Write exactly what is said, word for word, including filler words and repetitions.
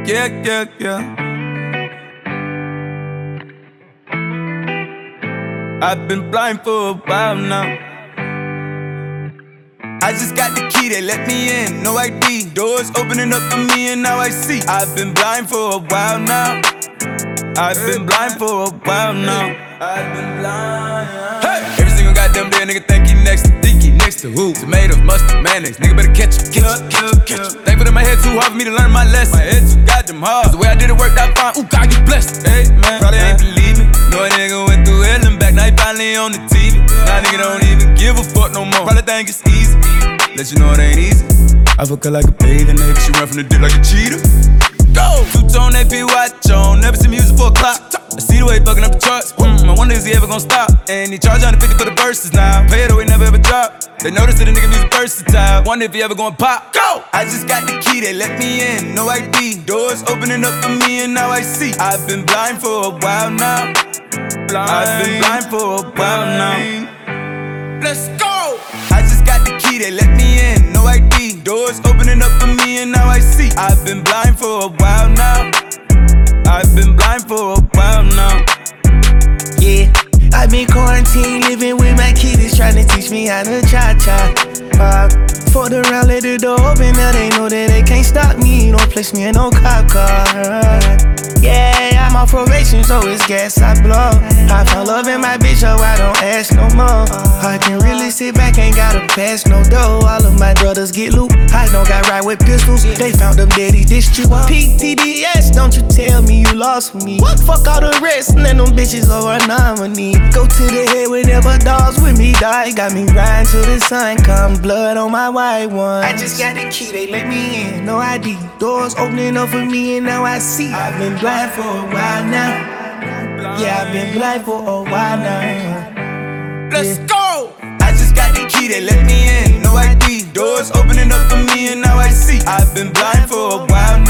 yeah, yeah, yeah. I've been blind for a while now. I just got the key, they let me in, no I D. Doors opening up for me and now I see. I've been blind for a while now. I've been blind for a while now. I've been blind. Hey! Every single goddamn day, a nigga think he next to think he next to who? Tomatoes, mustard, mayonnaise. Nigga better catch it, catch it, catch it, catch it. Thankful that my head too hard for me to learn my lesson. My head too goddamn hard. Cause the way I did it worked out fine. Ooh, God, you blessed. Hey, man, probably ain't believe me. Know a nigga went through hell and back. Now he finally on the T V. Now nigga don't even give a fuck no more. Probably think it's easy. Let you know it ain't easy. I fuck her like a bathing nigga. She run from the dick like a cheetah. Go! Two-tone A P watch on. Never see music for a clock. I see the way he fucking up the charts. Mm, I wonder is he ever gonna stop. And he charge one hundred fifty for the verses now. Pay it or he never ever drop. They notice that the nigga music versatile. Wonder if he ever gonna pop. Go! I just got the key, they let me in, no I D. Doors opening up for me and now I see. I've been blind for a while now. Blind. I've been blind for a while now. Let's go! I just got the key, they let me in, no I D. Doors opening up for me and now I see. I've been blind for a while now. I've been blind for a while now. Yeah, I've been quarantined, living with my kiddies, trying to teach me how to cha-cha. Uh, Fucked around, let the door open, now they know that they can't stop me. Don't place me in no cop car. Yeah, I'm on probation, so it's gas I blow. I found love in my bitch, so I don't ask no more. I can really sit back, ain't gotta pass no dough. All of my brothers get loot, I don't got right with pistols. They found them daddy dissed you. P T D S, don't you tell me you lost for me. Fuck all the rest, and then them bitches over a nominee. Go to the head whenever dogs with me die. Got me riding till the sun come, blood on my white one. I just got the key, they let me in, no I D. Doors opening up for me and now I see. I've been blind for a while now. Yeah, I've been blind for a while now. Let's go! I just got the key, they let me in, no I D. Doors opening up for me and now I see. I've been blind for a while now.